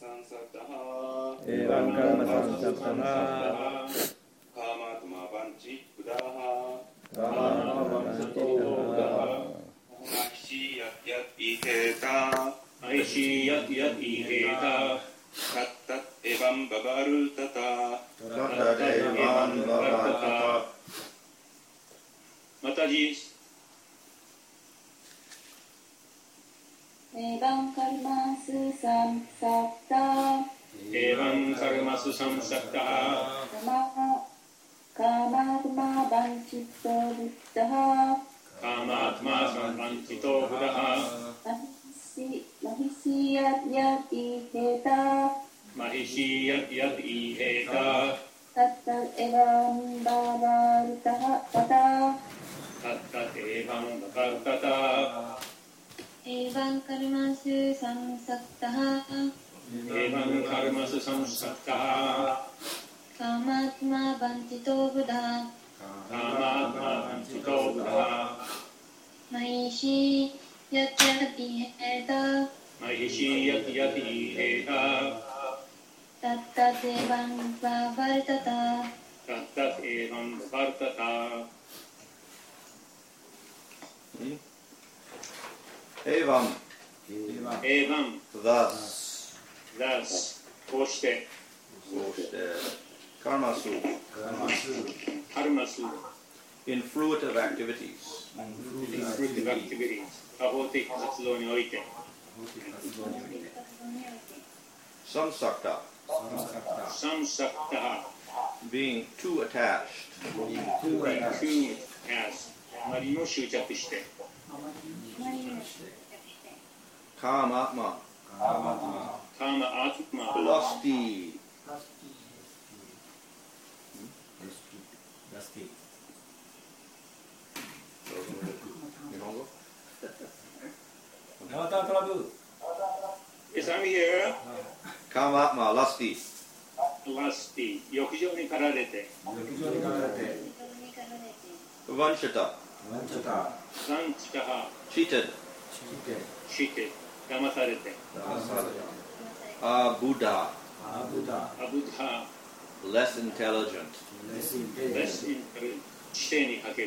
Evam karma samsaktaha Kamatma vanchi buddhaha Kamatma buddhaha Aishi yat yat iheta Aishi yat yat iheta Tat tat evam bavarutata Tat evam bavarutata またじエヴァンカルマスサンサッタエヴァンカルマスサンサッタカマトマバンチトブッダハカマトマサンバンチトブダハマヒシヤヤティヘタマヒシヤヤティヘタタッタエヴァンババルタハタタタッタエヴァンババルタタエヴァンカルマスサンサッタハエヴァンカルマスサンサッタハカマトマバンチトブダハカマトマバンチトブダハマヒシヤティヘタマヒシヤティヘタタッタエヴァンババルタタタッタエヴァンババルタタ Evam エヴァン thus ダスこうしてそして karmasu カルマス in fruitive activities フルティブアクティビティ多方的活動において samsakta サンサッタハ being too attached クーアスあまりにも執着して kama atma カーマアートマ lusty 日本語 Yes, I'm here. kama atma lusty Lusty 欲情に駆られて vanchata サンチタハ cheated して騙されて abuddha アブダハ less intelligent レスイン知性にかける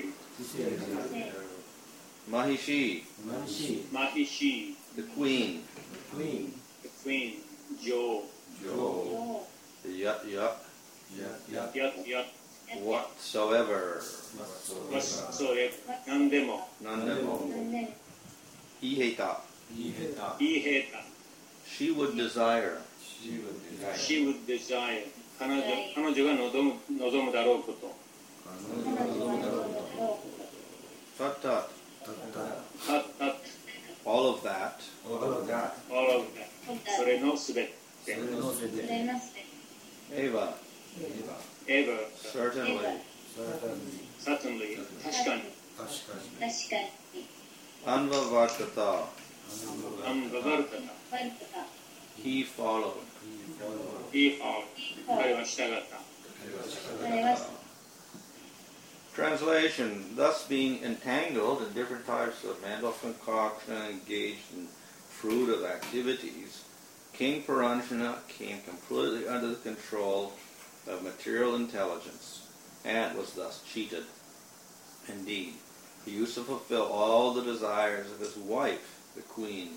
mahishi マヒシ the queen クイーン女王 yat yat やや whatsoever それ何でも nandemo iheta いい平太 she would desire She would desire 彼女が望むだろうこと tat tat たった all of that all of that それのすべて eva ever certainly certainly 確かに anvavartata アンババルタタ he followed He followed 彼は従った translation thus being entangled in different types of mental concoction engaged in fruitive activities King Paranjana came completely under the control of material intelligence and was thus cheated. Indeed, he used to fulfill all the desires of his wife, the queen.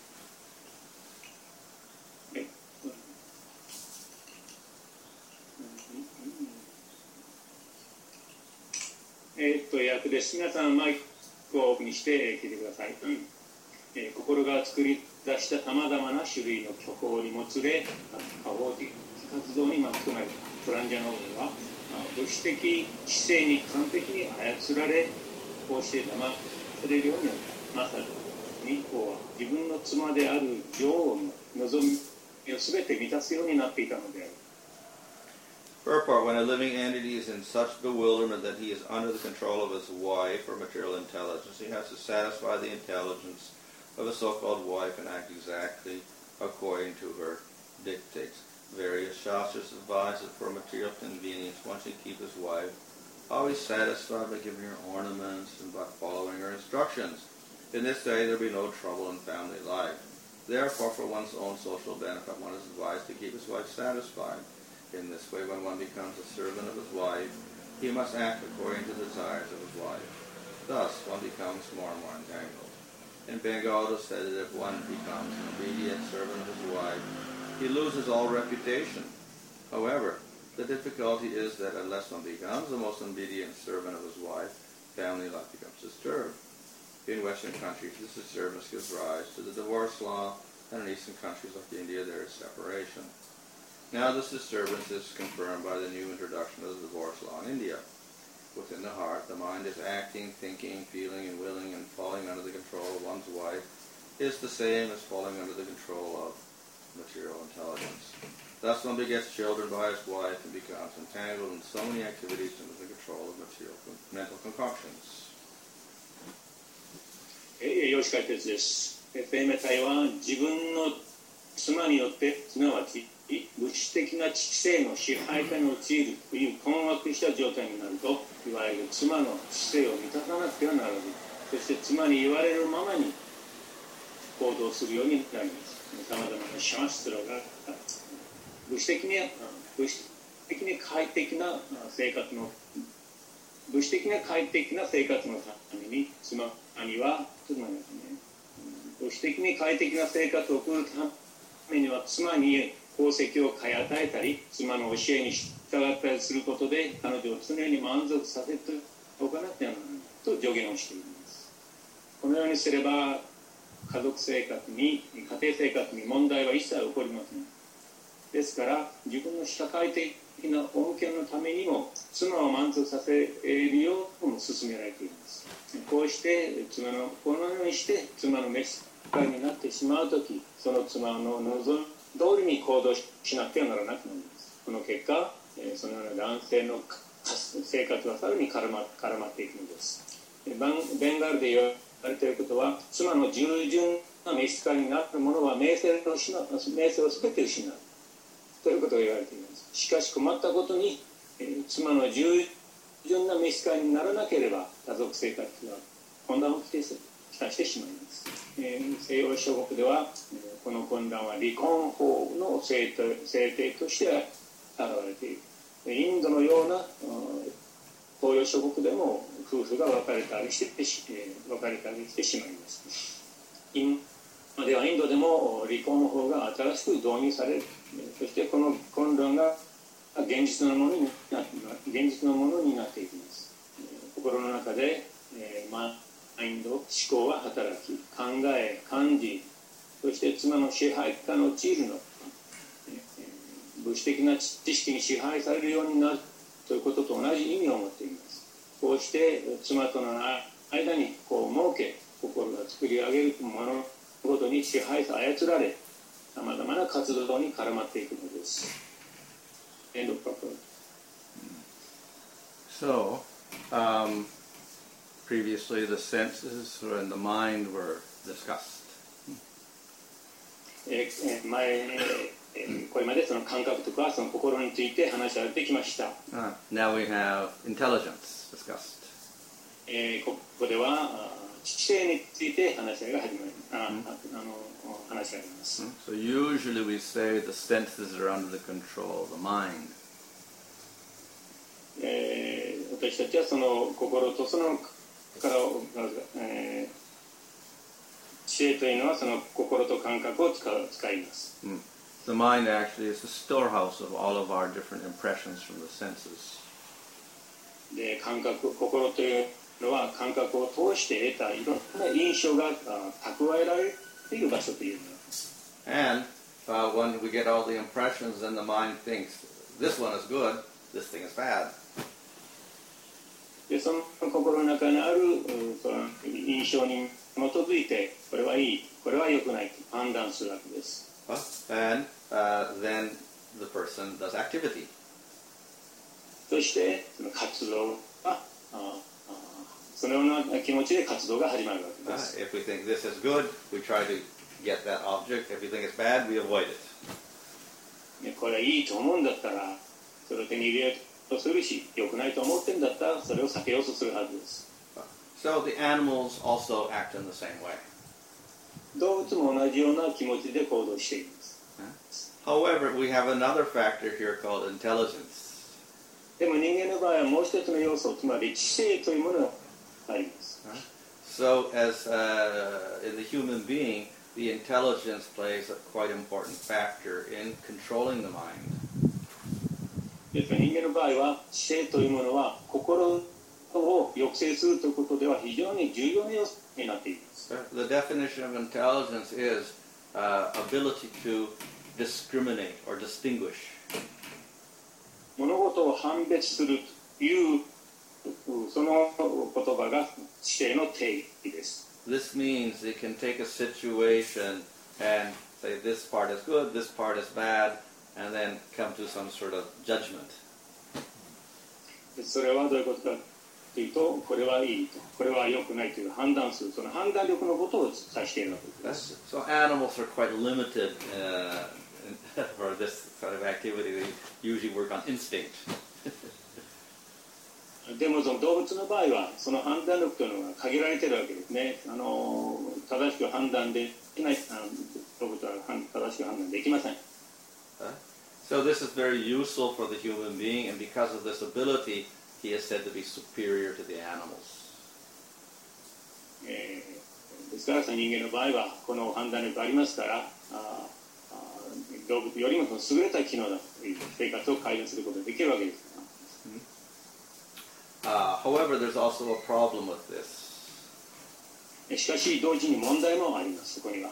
訳です。皆さんマイクをオフにして聞いてください。心が作り出したさまざまな種類の虚構にもつれ、過方的活動に巻き込まれたプランジャノ王は、物質的知性に完璧に操られ、こうして騙されるようになった。まさに王は自分の妻である女王の望みを全て満たすようになっていたのである。 Purport, when a living entity is in such bewilderment that he is under the control of his wife or material intelligence, he has to satisfy the intelligence of a so-called wife and act exactly according to her dictates. Various shastras advise that for material convenience one should keep his wife always satisfied by giving her ornaments and by following her instructions. In this way there will be no trouble in family life. Therefore, for one's own social benefit, one is advised to keep his wife satisfied. In this way, when one becomes a servant of his wife, he must act according to the desires of his wife. Thus, one becomes more and more entangled. In Bengal, it is said that if one becomes an obedient servant of his wife, he loses all reputation. However, the difficulty is that unless one becomes the most obedient servant of his wife, family life becomes disturbed. In Western countries, this disturbance gives rise to the divorce law, and in Eastern countries like India, there is separation. Now this disturbance is confirmed by the new introduction of the divorce law in India. Within the heart, the mind is acting, thinking, feeling, and willing, and falling under the control of one's wife is the same as falling under the control of material intelligence. Thus one begets children by his wife and becomes entangled in so many activities under the control of material mental concoctions. 養子解決です。生命体は自分の妻によってすなわち物質的な知性の支配下に陥るという困惑した状態になると、いわゆる妻の知性を満たさなくてはならない。そして妻に言われるままに行動するようになります。さまざまなシャンストラが物質的に快適な生活の物質的な快適な生活のために妻には物質的に快適な生活を送るためには妻に功績を買い与えたり妻の教えに従ったりすることで彼女を常に満足させておかなくてはならないと助言をしています。このようにすれば家庭生活に問題は一切起こりません。ですから自分の社会的な恩恵のためにも妻を満足させるようも勧められています。このようにして妻の召使いになってしまうとき、その妻の望む通りに行動しなくてはならなくなります。この結果、そのような男性の生活はさらに絡まっていくのです。ベンガールで言われていることは、妻の従順な召使いになる者は名声を全て失うということが言われています。しかし困ったことに、妻の従順な召使いにならなければ家族生活は混乱をきたしてしまいます。西洋諸国ではこの混乱は離婚法の制定として現れている。インドのような東洋諸国でも夫婦が別れたりしてしまいます。今ではインドでも離婚法が新しく導入される。そしてこの混乱が現実のものになっていきます。心の中でマインド、思考は働き、考え、感じ、そして妻の支配下の陥るの、物質的な知識に支配されるようになるということと同じ意味を持っています。こうして妻との間に設け、心が作り上げる物事に支配さ操られ、さまざまな活動に絡まっていくのです。End of proper. So, previously the senses and the mind were discussed. これまでその感覚とかその心について話し合ってきました。 Now we have intelligence discussed. ここでは知性について話し合いが始まります。 So usually we say the senses are under the control of the mind. 私たちはその心とその知性というのはその心と感覚を使います。 The mind actually is the storehouse of all of our different impressions from the senses. で、心というのは感覚を通して得たいろんな印象が蓄えられている場所というのです。 And when we get all the impressions, then the mind thinks, this one is good, this thing is bad. で、その心の中にあるその印象に基づいて、これはいい、これは良くないと判断するわけです。 And then the person does activity. そしてその活動がそのような気持ちで活動が始まるわけです。 If we think this is good, we try to get that object. If we think it's bad, we avoid it. これはいいと思うんだったら、それを手に入れようとするし、良くないと思ってんだったら、それを避けようとするはずです。 So the animals also act in the same way. 動物も同じような気持ちで行動しています。 However, we have another factor here called intelligence. でも人間の場合はもう一つの要素、つまり知性というものがあります。 So, as in the human being, the intelligence plays a quite important factor in controlling the mind. ですから人間の場合は知性というものは心を抑制するということでは非常に重要な要素になっています。 The definition of intelligence is ability to discriminate or distinguish. 物事を判別するというその言葉が知性の定義です。 This means they can take a situation and say this part is good, this part is bad, and then come to some sort of judgment. それはどういうことかというと、これはいいと、これは良くないという判断する、その判断力のことを指しているわけです。 So animals are quite limited for this sort of activity. They usually work on instinct. でもその動物の場合はその判断力というのが限られているわけですね。正しく判断できない動物は正しく判断できません。 So this is very useful for the human being, and because of this ability, he is said to be superior to the animals. ですから人間の場合はこの判断力がありますから動物よりも優れた機能だという生活を改善することができるわけです。 However, there's also a problem with this. しかし同時に問題もあります。そこには。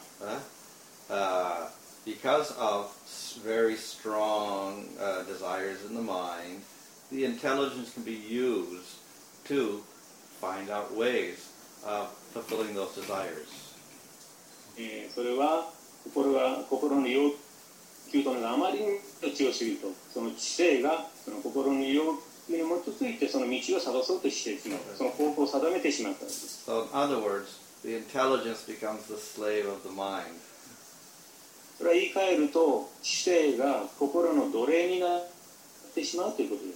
Because of very strong desires in the mind, the intelligence can be used to find out ways of fulfilling those desires. それは心の要求というのがあまりに強すぎると、その知性がその心の要求に基づいてその道を探そうとしてしまう、その方向を定めてしまったんです。 So, in other words, the intelligence becomes the slave of the mind. それは言い換えると、知性が心の奴隷になってしまうということです。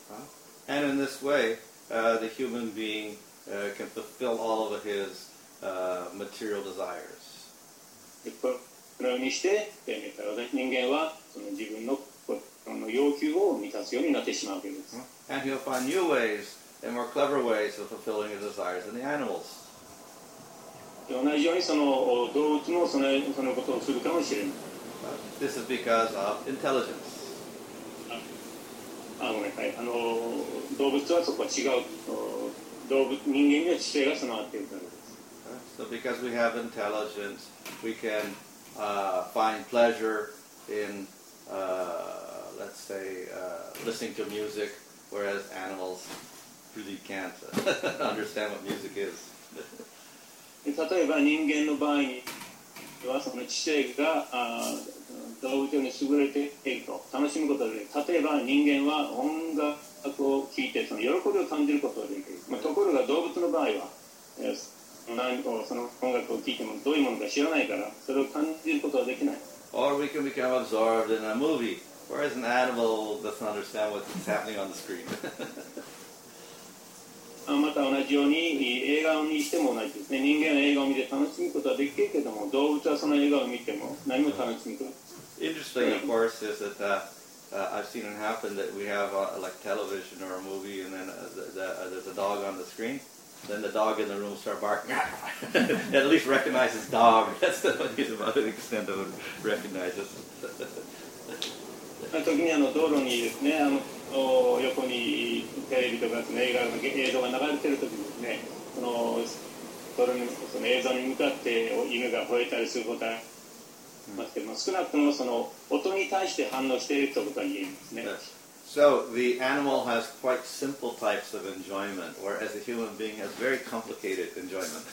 And in this way, the human being can fulfill all of his material desires. このようにして人間はその自分の要求を満たすようになってしまうわけです。 And he'll find new ways and more clever ways of fulfilling his desires than the animals. 同じようにその動物もそのことをするかもしれない。 This is because of intelligence. ごめんなさい。動物はそこは違う。人間には知性が備わっているからです。 So because we have intelligence, we can find pleasure in, let's say, listening to music, whereas animals really can't understand what music is. 例えば人間の場合にはその知性が動物より優れていると楽しむことができる。例えば人間は音楽を聴いてその喜びを感じることができる。ところが動物の場合はその音楽を聴いてもどういうものか知らないからそれを感じることができない。 Or we can become absorbed in a movie, whereas an animal doesn't understand what's happening on the screen. また同じように映画を見ても同じですね。人間は映画を見て楽しむことはできるけども動物はその映画を見ても何も楽しむことはできない。 Interesting, of course, is that I've seen it happen that we have like television or a movie, and then there's a dog on the screen. Then the dog in the room starts barking. At least recognizes dog. That's about the extent of it recognizes. 時に道路にですね横にテレビとかですね映像が流れてる時にですねその映像に向かって犬が吠えたりすることはありますけども少なくともその音に対して反応しているということは言えるんですね。 So the animal has quite simple types of enjoyment, whereas the human being has very complicated enjoyment.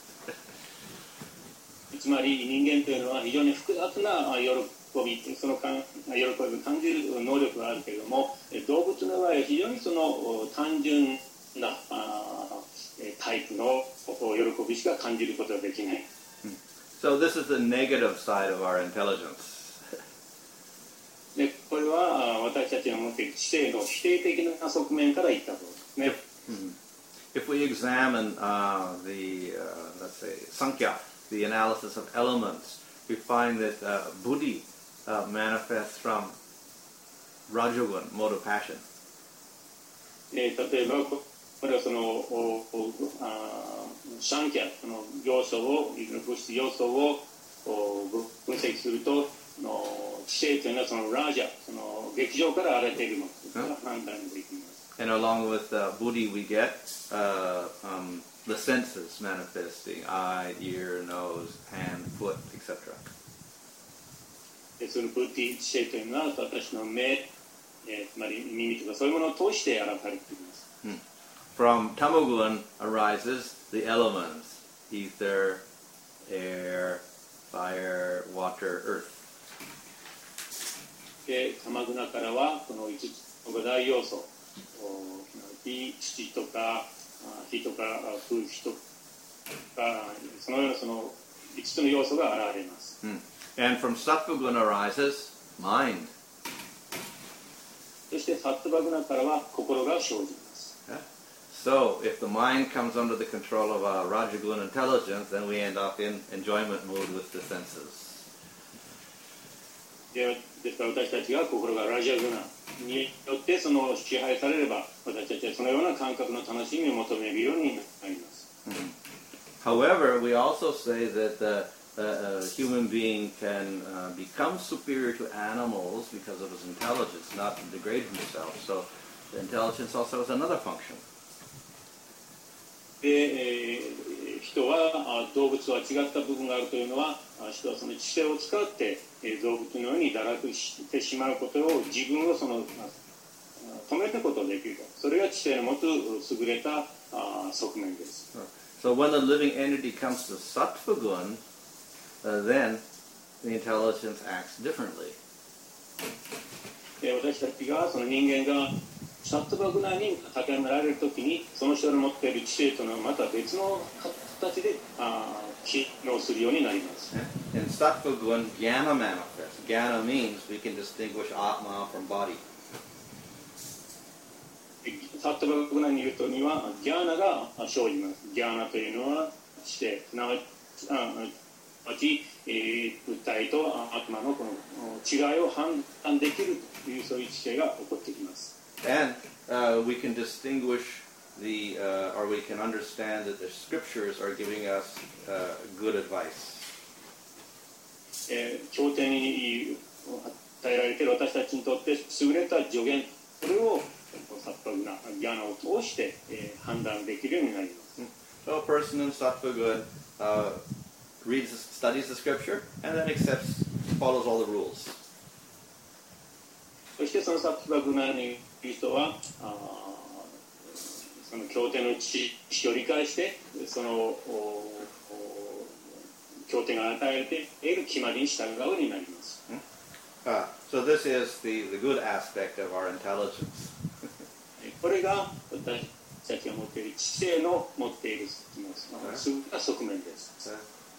つまり人間というのは非常に複雑な喜び、その喜びを感じる能力があるけれども、動物の場合は非常にその単純なタイプの喜びしか感じることができない。 So this is the negative side of our intelligence. でこれは私たちが持っている知性の否定的な側面から言ったことですね。 If we examine let's say, Sankhya, the analysis of elements, we find that buddhi manifests from Rajogun, mode of passion. 例えばこれはシャンキャその要素を物質要素を分析すると知性というのはそのラージャその劇場から現れているものですから判断できます。 And along with buddhi, we get the senses manifesting: eye, ear, nose, hand, foot, etc. そのブッディ知性というのは私の目、つまり耳とかそういうものを通して現れています。 From Tamagun arises the elements: ether, air, fire, water, earth. で、タマグナからはこの5つの五大要素、火、土とか火とか空気とかそのようなその5つの要素が現れます。 And from Sattva-gun arises mind. そしてサットバグナからは心が生じます。 So, if the mind comes under the control of a Rajagun intelligence, then we end up in enjoyment mood with the senses. ですから私たちが心がラジャグナによってその支配されれば私たちはそのような感覚の楽しみを求めるようになります。 However, we also say that a human being can become superior to animals because of his intelligence, not to degrade himself. So the intelligence also has another function. で、人は動物は違った部分があるというのは人はその知性を使って動物のように堕落してしまうことを自分をその止めることができると。それが知性の持つ優れた側面です。 So when the living entity comes to Sattva-gun, then the intelligence acts differently. 私たちがその人間がサットバグナに高められるときにその人の持っている知性というのはまた別の形で機能するようになります。 In Sattva-gun, jnana manifests. Jnana means we can distinguish Atma from body. サットバグナにいるとにはギャーナが生じます。ギャーナというのは知性、すなわち物体と悪魔のこの違いを判断できるというそういう知性が起こってきます。 And we can distinguish or we can understand that the scriptures are giving us good advice. 経典に与えられている私たちにとって優れた助言、これをサットバグナ、ギャーナを通して判断できるようになります。 So a person in Sattva-gun studies the scripture and then follows all the rules. そしてそのサットバグナにいる人はその経典の知識を理解してその経典が与えている決まりに従うようになります。 So this is the good aspect of our intelligence. これが私たちが持っている知性の持っている側面です。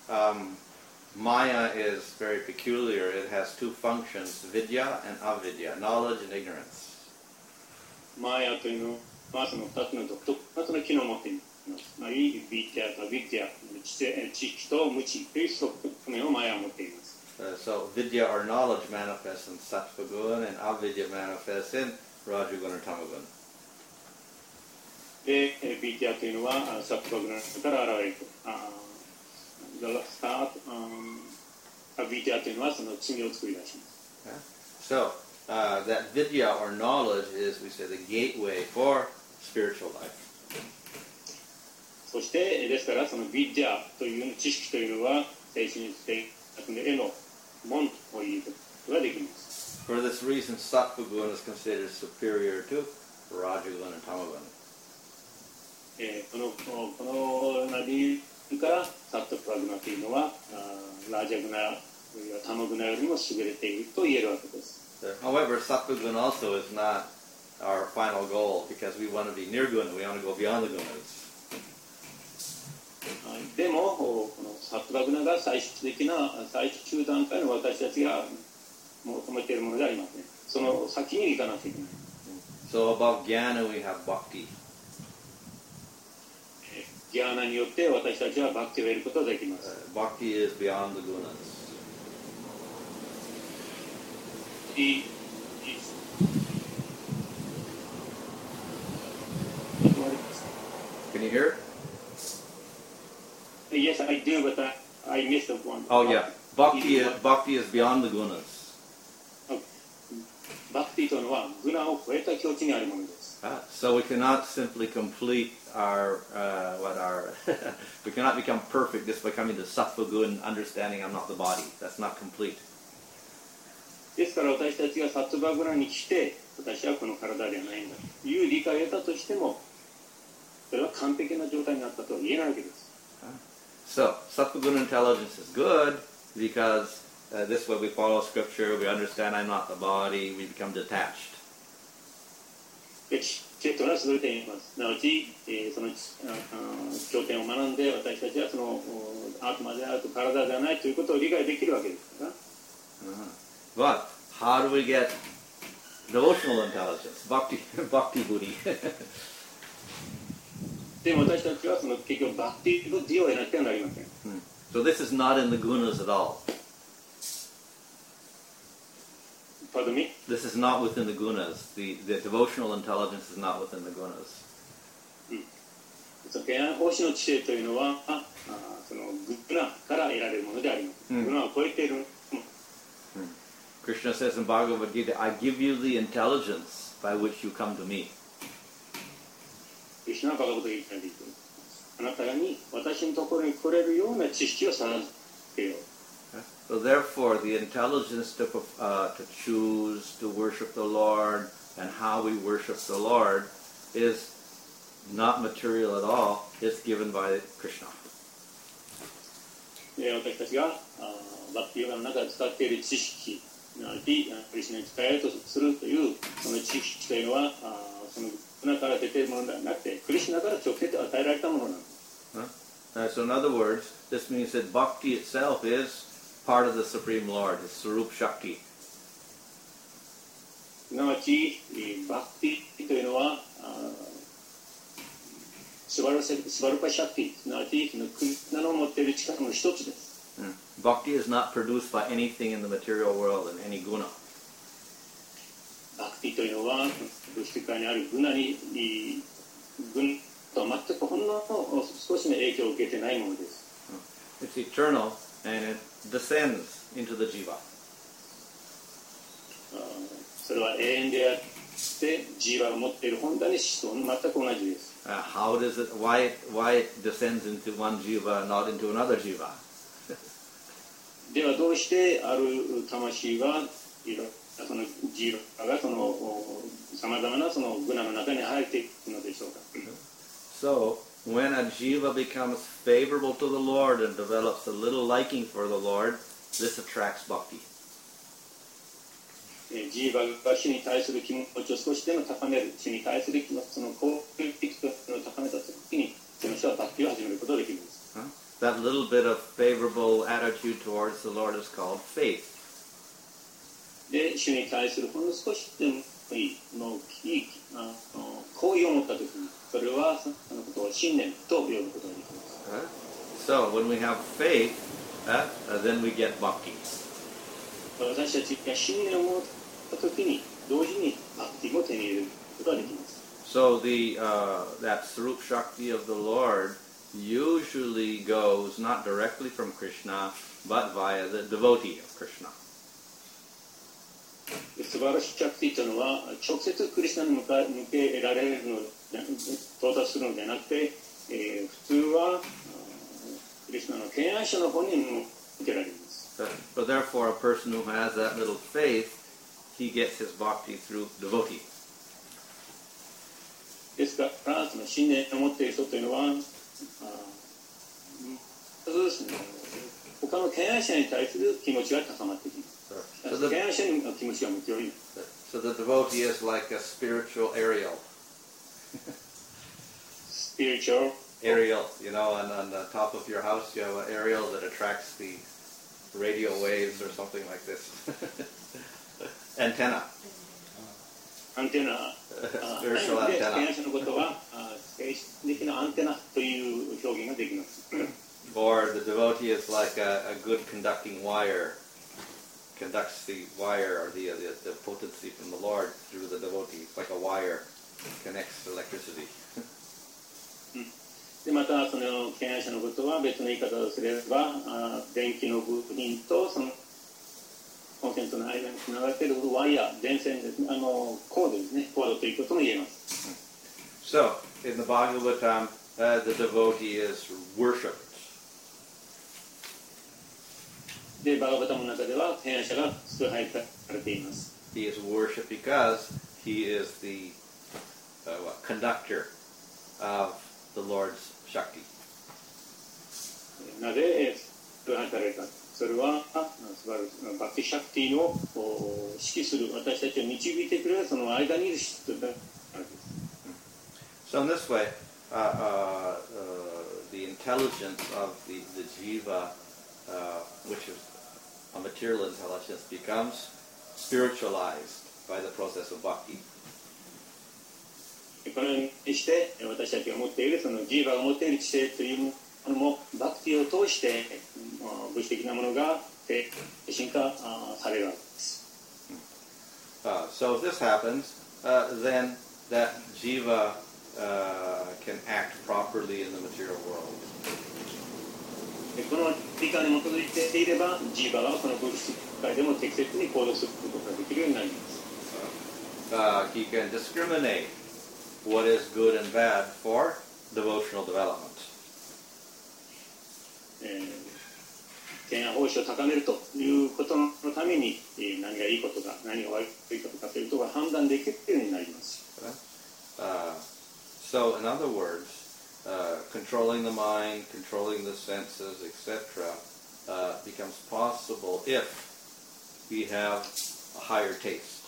Maya is very peculiar. It has two functions: vidya and avidya, knowledge and ignorance. マーヤというのはその2つの独特な機能を持っています。つまりビディアとビディア、知識と無知という側面をマーヤは持っています。 So vidya or knowledge manifests in Sattva-gun and avidya manifests in Rajagun or Tamagun. で、ビディアというのはサットバグナから現れると。ビディアというのはその罪を作り出します。 So that vidya or knowledge is, we say, the gateway for spiritual life. そしてですからそのビディアという知識というのは精神生活への門ということができます。 For this reason, Sattva-gun is considered superior to Rajagun and Tamagun. この理由からサットバグナというのはラージャグナやタマグナよりも優れていると言えるわけです。 However, Sattva-gun also is not our final goal because we want to be near guna. We want to go beyond the gunas. でもこのサットバグナが最終的な最終段階の私たちが求めているものでありますね。その先に行かなきゃいけない。 So above jnana we have bhakti. ギャーナによって私たちはバクティを得ることができます。 Bhakti is beyond the gunas. Can you hear? Yes, I do, but I missed the one. Oh yeah, bhakti is beyond the gunas. バクティというのはグナを超えた境地にあるものです。 So we cannot simply complete our we cannot become perfect just by coming to sattva gun, understanding I'm not the body. That's not complete. ですから私たちがサッツバグナに来て私はこの体ではないんだという理解を得たとしてもそれは完璧な状態になったとは言えないわけです。 So sattva gun intelligence is good because this way we follow scripture, we understand I'm not the body, we become detached. チェットはそういう点を言います。すなわち、その経典を学んで私たちはそのアートマであると体ではないということを理解できるわけですから。 But how do we get devotional intelligence, bhakti buddhi? でも私たちはその結局バクティブディを得なくてはなりません。 So this is not in the gunas at all. Pardon me? This is not within the gunas. The devotional intelligence is not within the gunas. 平安奉仕の知性というのはそのグナから得られるものであります。グナを超えている。 Krishna says in Bhagavad Gita, I give you the intelligence by which you come to me. クリシュナはバガバッドギータで言っています。あなたに私のところに来れるような知識を授けよう。 So therefore, the intelligence to choose to worship the Lord and how we worship the Lord is not material at all. It's given by Krishna. 私たちがバクティヨガの中で使っている知識クリシュナに伝えようとするというその知識というのはそのグナから出ているものではなくてクリシュナから直接与えられたものなんです。 So in other words, this means that bhakti itself is part of the Supreme Lord, His Sarup Shakti. すなわちバクティというのはスバルパシャクティ、すなわちクリシュナの持っている力の一つです。 Bhakti is not produced by anything in the material world in any guna. バクティというのは物質界にあるグナとは全くほんの少しの影響を受けてないものです。 It's eternal and it descends into the jiva. それは永遠であってジーバが持っている本体に思想と全く同じです。 How does it? Why it descends into one jiva, not into another jiva? ではどうしてある魂がそのジーバがそのさまざまなそのグナの中に入っていくのでしょうか。 So when a jiva becomes favorable to the Lord and develops a little liking for the Lord, this attracts bhakti. ジーバが主に対する気持ちを少しでも高める、主に対するその幸福的というのを高めたときに、その人はバクティを始めることができるんです。 That little bit of favorable attitude towards the Lord is called faith. で、主に対するほんの少しでもいい好意を持ったときに、それはそのことを信念と呼ぶことができます。 So when we have faith, then we get bhakti. 私たちが信念を持ったときに、同時にバクティも手に入れることができます。 So that Sarup Shakti of the Lord usually goes not directly from Krishna, but via the devotee of Krishna. 素晴らしいシャクティというのは直接クリスナに向けられるの到達するのではなくて、普通はクリスナの敬愛者の方に向けられます。 So therefore, a person who has that little faith, he gets his bhakti through devotee. ですから、その信念を持っている人というのは、そうですね、他の敬愛者に対する気持ちが高まってきます。敬愛者の気持ちが向きよい。 So the devotee is like a spiritual aerial. Spiritual? Aerial, you know, on the top of your house you have an aerial that attracts the radio waves or something like this. Antenna. アンテナ、 Spiritual で、 antenna. 敬愛者のことは精神的なアンテナという表現ができます。 Or the devotee is like a good conducting wire, conducts the wire or the potency from the Lord through the devotee. It's like a wire, connects electricity. でまたその敬愛者のことは別の言い方をすれば電気の部品とそのコンセントの間につながっているワイヤー、電線ですね、コードですね、コードということも言えます。 So, in the Bhagavatam, the devotee is worshipped. で、バガバタムの中では敬愛者が崇拝されています。 He is worshipped because he is the conductor of the Lord's Shakti. なぜ崇拝されるか。それはバクティシャクティを指揮する私たちを導いてくれるその間にいる人だからです。 So in this way, the intelligence of the jiva, which is a material intelligence, becomes spiritualized by the process of bhakti. このようにして私たちが持っているそのジーバが持っている知性というものもバクティを通して物質的なものが進化されるわけです。 So if this happens, then that jiva can act properly in the material world. この理解に基づいていればジーバがこの物質界でも適切に行動することができるようになります。 He can discriminate what is good and bad for devotional development. 敬愛奉仕を高めるということのために何がいいことか何が悪いことかということが判断できるようになります。 So in other words, controlling the mind, controlling the senses, etc., becomes possible if we have a higher taste.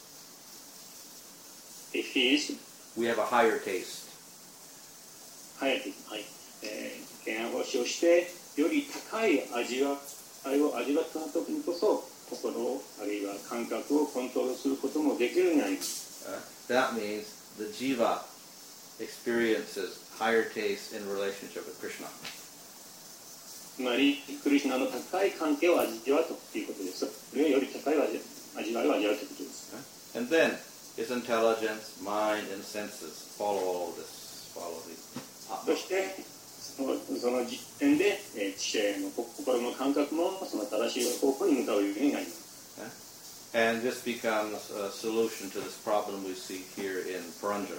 If he is We have a higher taste. はい、敬愛奉仕をしてより高い味わいを味わった時にこそ心をあるいは感覚をコントロールすることもできるようになります。 That means the jiva experiences higher taste in relationship with Krishna. つまりクリシュナの高い関係を味わうということです。それはより高い味わいを味わうということです。 And then his intelligence, mind, and senses follow all of this. そしてその実点で知性の心の感覚もその正しい方向に向かうようになります。 And this becomes a solution to this problem we see here in Paranjana.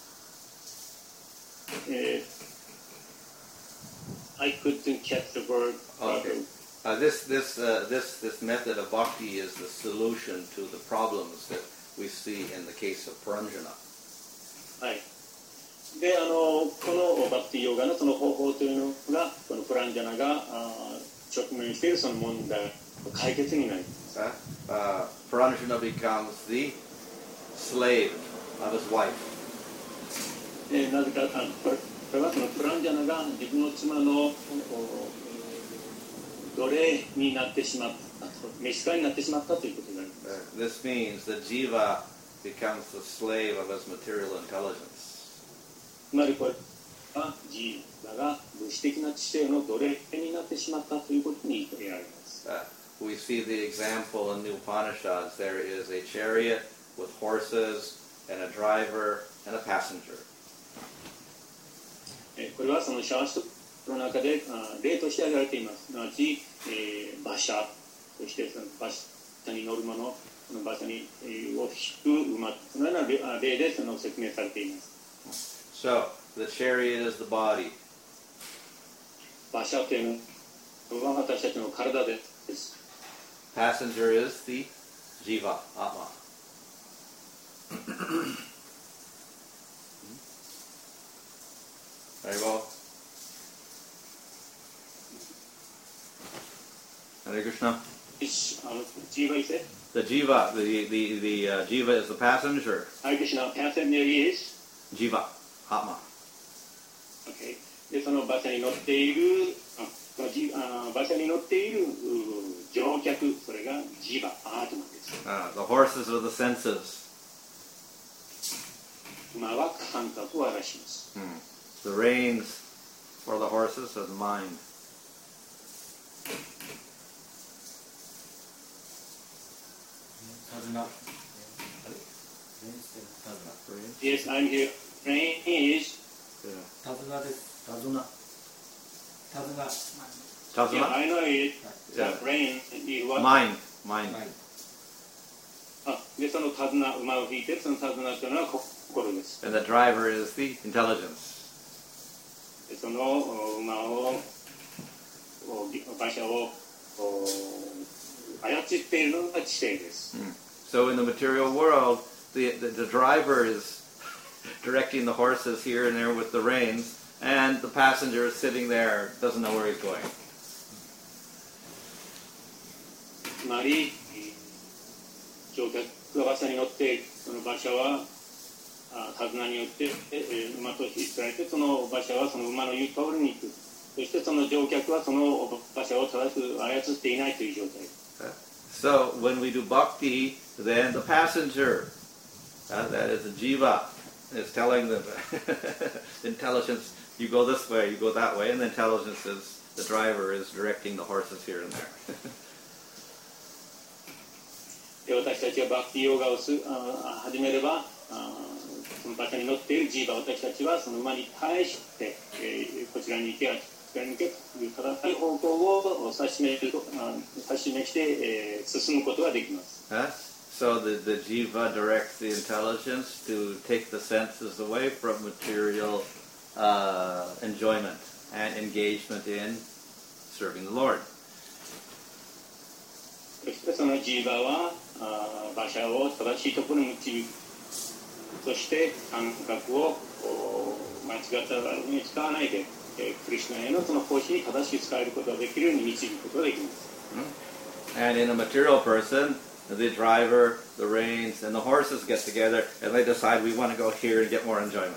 I couldn't catch the word. Okay. This method of bhakti is the solution to the problems that we see in the case of Paranjana. はい。で、このバクティヨガのその方法というのがこのプランジャナが直面しているその問題の解決になります。 Paranjana becomes the slave of his wife. なぜかこれはそのプランジャナが自分の妻の奴隷になってしまった、召使いになってしまったということになります。 This means the jiva becomes the slave of his material intelligence. つまりこれはジーバが物質的な知性の奴隷になってしまったということに言えられます。 We see the example in the Upanishads. There is a chariot with horses and a driver and a passenger. これはそのシャーストの中で例として挙げられています。すなわち馬車、そしてその馬車に乗る者、その馬車にを引く馬、そのような例でその説明されています。 So, the chariot is the body. 馬車というのは私たちの体です。 Passenger is the jiva, atma. Very well. Hare Krishna. Jiva is it? The jiva, the jiva is the passenger. Hare Krishna. Passenger is Jiva, atma. Okay. でその馬車に乗っている馬車に乗っている乗客、それがジーバ、アートマンです。 The horses are the senses. 馬は感覚を表します。 The reins for the horses is mind. 手綱。あれ？ Yes, I'm here. Rein is. 手綱です。手綱。 Yeah, I know it. Yeah. Rein is what? Mind. で、その手綱、馬を引いてるその手綱というのは心です。 And the driver is the intelligence. でその馬を、馬車を操っているのが知性です。 So in the material world, the driver is directing the horses here and there with the reins, and the passenger is sitting there, doesn't know where he's going. つまり、乗客が馬車に乗っているその馬車は手綱によって、馬と引きられてその馬車はその馬の言う通りに行く。そしてその乗客はその馬車を正しく操っていないという状態。 So when we do bhakti, then the passenger, that is the jiva, is telling the intelligence, you go this way, you go that way, and the intelligence is, the driver is directing the horses here and there. で私たちがバクティヨガを始めればその馬車に乗っているジーバ私たちはその馬に対して、こちらに行けこちらに行けという正しい方向を指し示して、進むことができます。 So the jiva directs the intelligence to take the senses away from material enjoyment and engagement in serving the Lord. そしてそのジーバは馬車を正しいところに導く。そして感覚を間違った場合に使わないで、クリシュナへのその奉仕に正しく使えることができるように導くことができます。 And in a material person, the driver, the reins, and the horses get together and they decide we want to go here and get more enjoyment.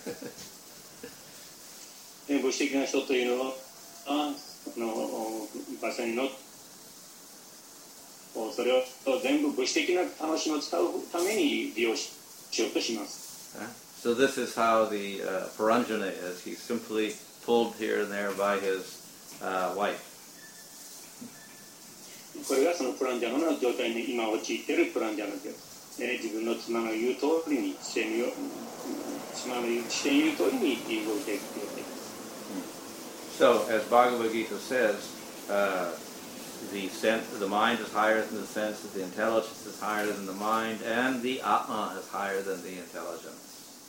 物質的な人というのは馬車に乗ってそれを全部物質的な楽しみを使うために利用しようとします。 So this is how the Paranjana is. He's simply pulled here and there by his wife. これがそのプランジャナの状態に今陥っているプランジャナです。自分の妻の言う通りに妻の言う通りに動いていくわけです。 So as Bhagavad Gita says, the mind is higher than the senses, the intelligence is higher than the mind, and the Atma is higher than the intelligence.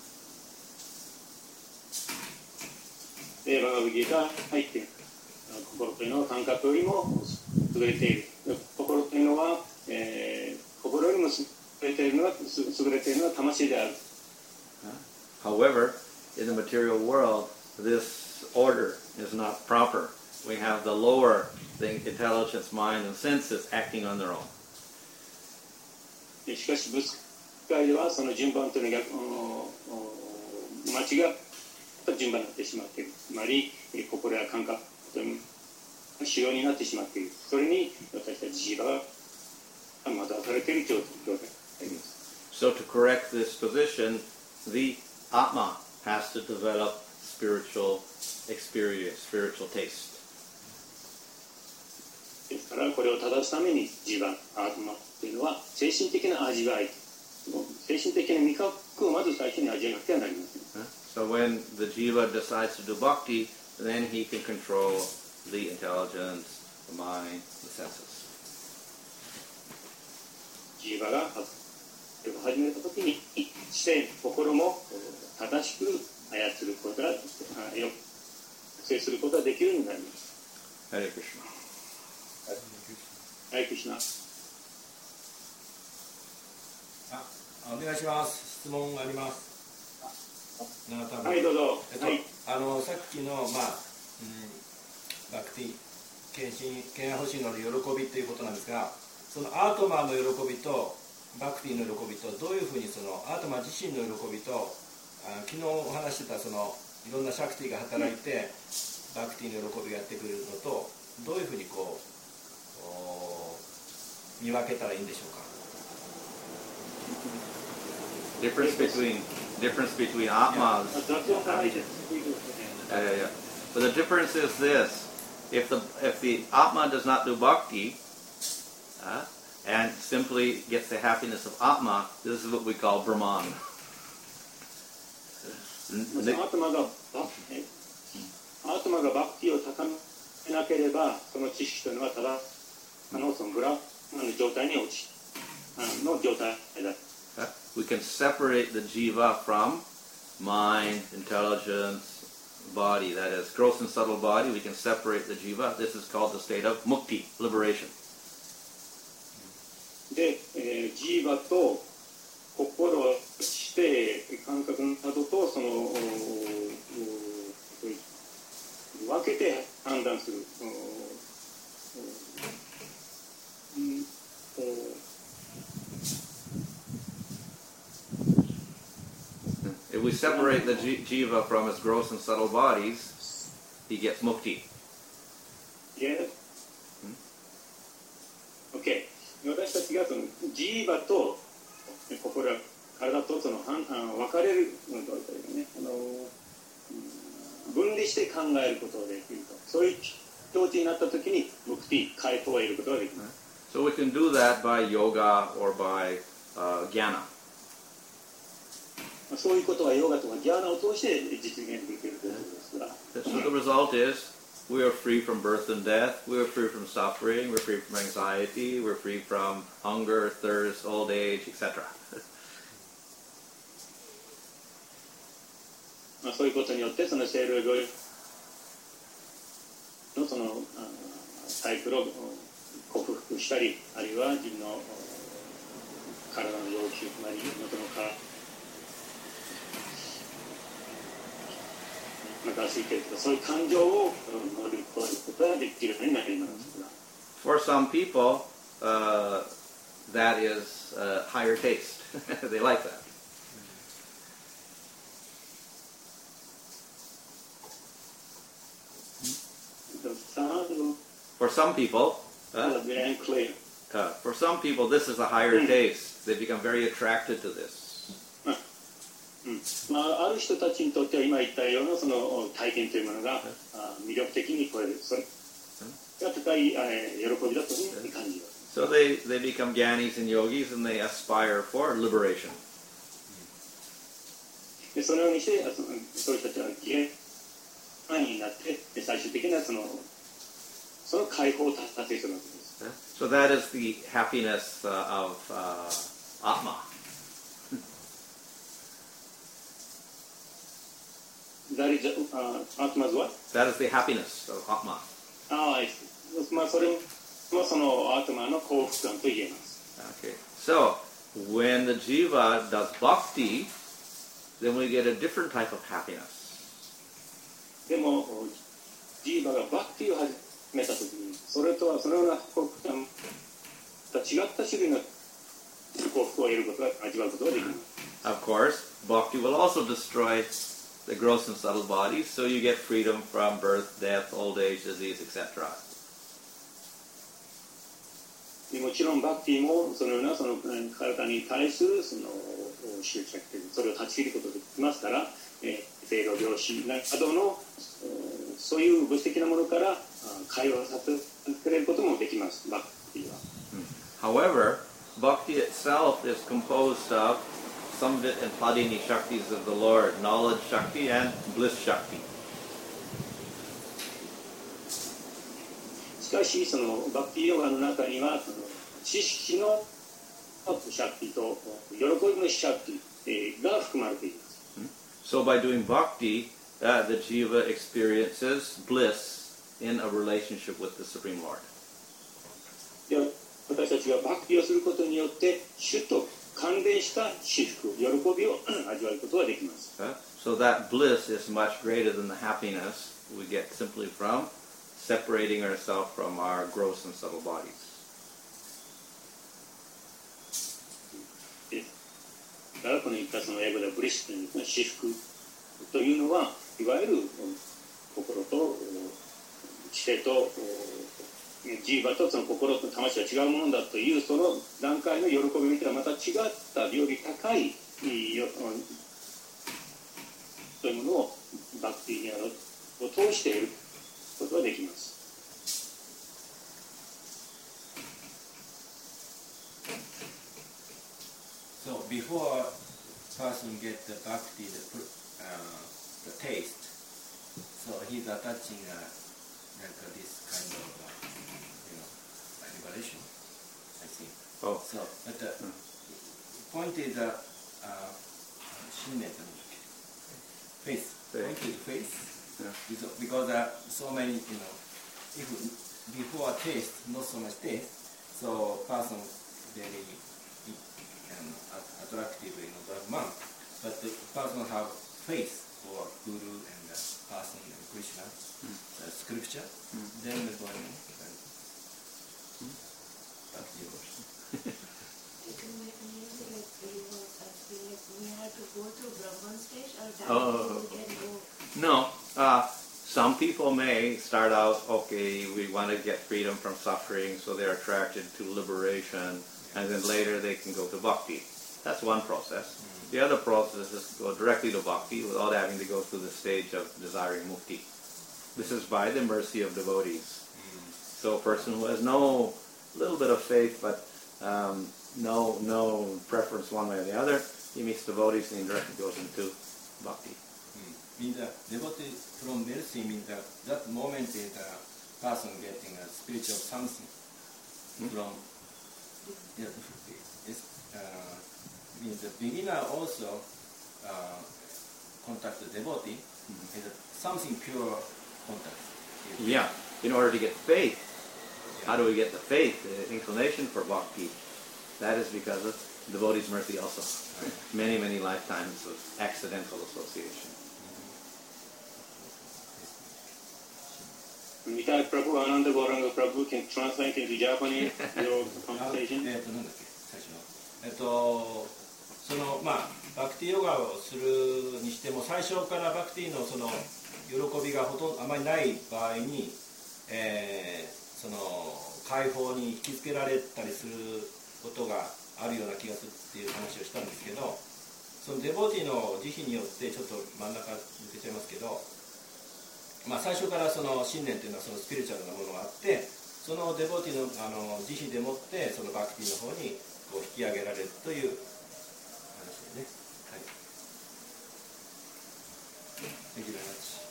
バガバッドギーター入っている心というのは感覚よりも優れている。心というのは、心よりも優れているのは魂である。 However, in the material world, this order is not proper. We have the lower, the intelligence, mind, and senses acting on their own. しかし仏界ではその順番というのが間違った順番になってしまっている。つまり心や感覚という主要になってしまっている。それに私たちジーバが惑わされている状態になります。 So to correct this position, the Atma has to develop spiritual experience, spiritual taste. ですからこれを正すためにジーバ、アートマというのは精神的な味わい、精神的な味覚をまず最初に味わってはなりません。 So when the jiva decides to do bhakti, then he can control the intelligence, the mind, the senses. ジーバが始めたときに知性、心も正しく操ることが制することができるようになります。 Hare Krishna. はい、クリシュナ。 お願いします。質問があります。 はい、どうぞ。 さっきの、バクティ、献欲しいの喜びということなんですが、そのアートマの喜びとバクティの喜びとどういうふうにそのアートマ自身の喜びと昨日お話してたそのいろんなシャクティが働いてバクティの喜びがやってくるのとどういうふうにこう見分けたらいいんでしょうか。 difference between atmas. 雑音が入ってる。 Yeah. But the difference is this: if the atma does not do bhakti and simply gets the happiness of atma, this is what we call Brahman. アートマがバクティを高めなければ、その知識というのはただそのブラマの状態に落ちの状態だ。 We can separate the jiva from mind, intelligence, body. That is, gross and subtle body. We can separate the jiva. This is called the state of mukti, liberation. で、ジーバと心、して感覚などとその分けて判断する。 If we separate the jiva from its gross and subtle bodies, he gets mukti. Yeah. Okay. 私たちがそのジーバと心、体とその分かれるのというね、分離して考えることができると。そういう境地になったときにムクティ、解放を得ることができます。 So we can do that by yoga or by jnana. そういうことはヨガとかギャーナを通して実現できるということですから。 So the result is we are free from birth and death, we are free from suffering, we're free from anxiety, we're free from hunger, thirst, old age, etc. そういうことによってその生老病のそのサイクルを克服したり、あるいは自分の体の要求つまり元の中水系とかそういう感情を乗り越えることができるようになります。 For some people, that is higher taste. They like that. For some people, this is a higher taste. They become very attracted to this. ある人たちにとっては今言ったようなその体験というものが魅力的に超える。それが高い喜びだというふうに感じます。 So they become gyanis and yogis and they aspire for liberation. でそのようにしてそういう人たちはギャニになって最終的なその解放を達成するわけです。 So that is the happiness of Atma. That is Atma's what? That is the happiness of Atma. まあそれもそのアートマの幸福感と言えます。 Okay. So when the jiva does bhakti, then we get a different type of happiness. でもジーバがバクティを始めたときに、それとはそのような幸福感と違った種類の幸福を得ることが味わうことができます。 Of course, bhakti will also destroy the gross and subtle bodies, so you get freedom from birth, death, old age, disease, etc. もちろんバクティもそのようなその体に対するその執着というそれを断ち切ることができますから、生老病死などのそういう物質的なものから解放させることもできます。バクティは。 However, bhakti itself is composed of Samvit and Padini Shaktis of the Lord, knowledge Shakti and bliss Shakti. しかしそのバクティヨガの中にはその知識のシャクティと喜びのシャクティが含まれています。 So by doing bhakti, the jiva experiences bliss in a relationship with the Supreme Lord. で私たちがバクティをすることによって主と関連した至福、喜びを味わうことができます。 So that bliss is much greater than the happiness we get simply from separating ourselves from our gross and subtle bodies. だからこの言ったその英語でブリスという至福というのはいわゆる心と知性とジーバとその心と魂は違うものだというその段階の喜びを見たらまた違ったより高いそういうものをバクティを通して得ることができます。 So before person get the bhakti, the taste, so he's attaching like this kind of liberation, I think. Oh. So, but the point is faith. Point is faith. Yeah. Because so many, if before taste, not so much taste, so person very attractive man, but the person have faith for Guru and the person and Krishna, the scripture, then the going back to yours. We have to go through Brahman stage or Oh. we can go. No. Some people may start out, okay, we want to get freedom from suffering, so they're attracted to liberation, and then later they can go to bhakti. That's one process. The other process is to go directly to bhakti without having to go through the stage of desiring mukti. This is by the mercy of devotees. So a person who has no little bit of faith, but no preference one way or the other, he meets devotees and he directly goes into bhakti. Means that devotee from mercy means that moment is the person getting a spiritual something from. Yeah, means the beginner also contact the devotee is something pure contact. Yeah. In order to get faith, how do we get the faith, the inclination for bhakti? That is because of devotee's mercy also. Many, many lifetimes of accidental association. Mithai Prabhu, Ananda Gauranga Prabhu can translate into Japanese your conversation. なんだっけ最初のそのまあバクティヨガをするにしても最初からバクティのその喜びがほとんどあまりない場合に、その解放に引きつけられたりすることがあるような気がするっていう話をしたんですけど、そのデボティの慈悲によってちょっと真ん中抜けちゃいますけど、まあ、最初からその信念というのはそのスピリチュアルなものがあって、そのデボティの慈悲でもってそのバクティの方にこう引き上げられるという話ですね。はい。Thank you very much.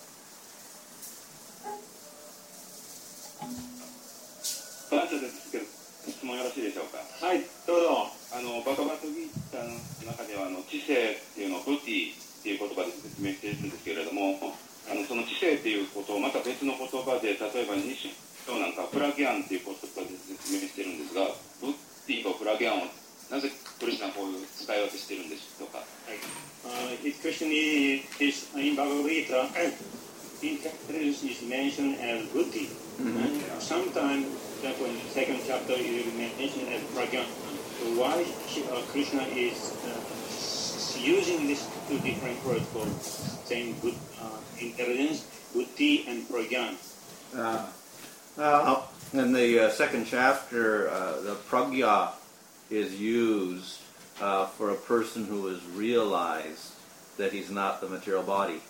バーチャですけど、質問よろしいでしょうか。 はい、どうぞ。 バガバットギーターの中では知性っていうのをブティっていう言葉で説明しているんですけれども、その知性っていうことをまた別の言葉で、例えば西章なんかプラギャンっていう言葉で説明してるんですが、ブティとプラギャンをなぜクリシュナはこういう使い分けしてるんでしょうか。 His question is in Bhagavad Gita, intelligence is mentioned as buddhi. Sometimes, that in the second chapter, it is mentioned as pragyan. So why Krishna is using these two different words for saying intelligence, buddhi, and pragyan? In the second chapter, the pragya is used for a person who has realized that he's not the material body.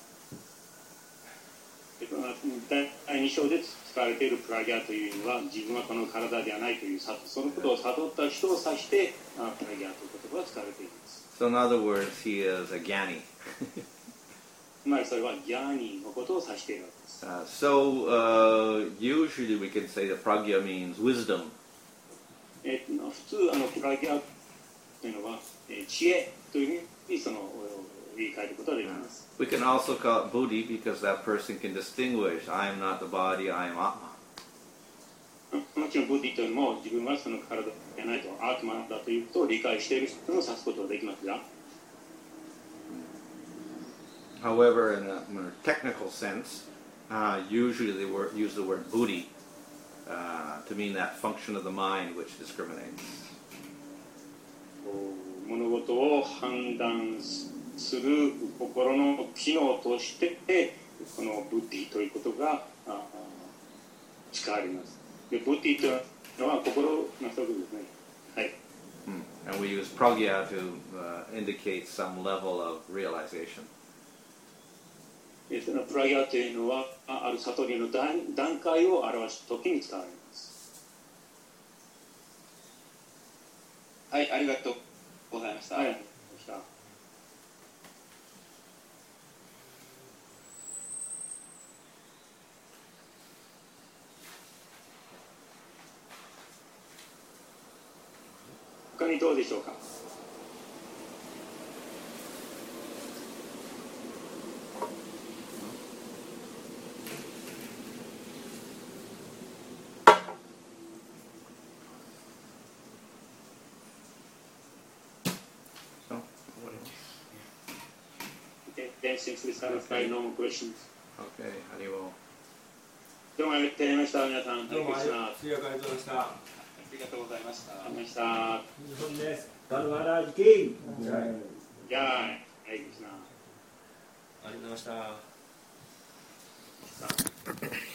第2章で使われているプラギャというのは自分はこの体ではないというそのことを悟った人を指してプラギャという言葉が使われています。 So in other words, he is a jnani. つまりそれはギャーニーのことを指しているわけです。 Usually we can say that pragya means wisdom. 普通プラギャというのは知恵というふうに言い換えることができます。 We can also call it buddhi because that person can distinguish, I am not the body, I am Atma. もちろんブッディというのも自分はその体ではないとアートマンだということを理解している人も指すことができますが、 However, in a more technical sense, usually they use the word buddhi to mean that function of the mind which discriminates. 物事を判断する心の機能としてこのブッディということが使われます。でブッディというのは心の一つですね。はい。 And we use pragya to indicate some level of realization. そのプラギャというのはある悟りの段階を表すときに使われます。 はい、ありがとうございました。 はい、他にどうでしょうか。Since we satisfied normal questions. Okay, Haribo. どうもありがとうございました。皆さん、 どうもありがとうございました。 ありがとうございました。 ありがとうございました。 日本です。ガルワラジキン。 じゃあ、はい、ありがとうございました。 ありがとうございました。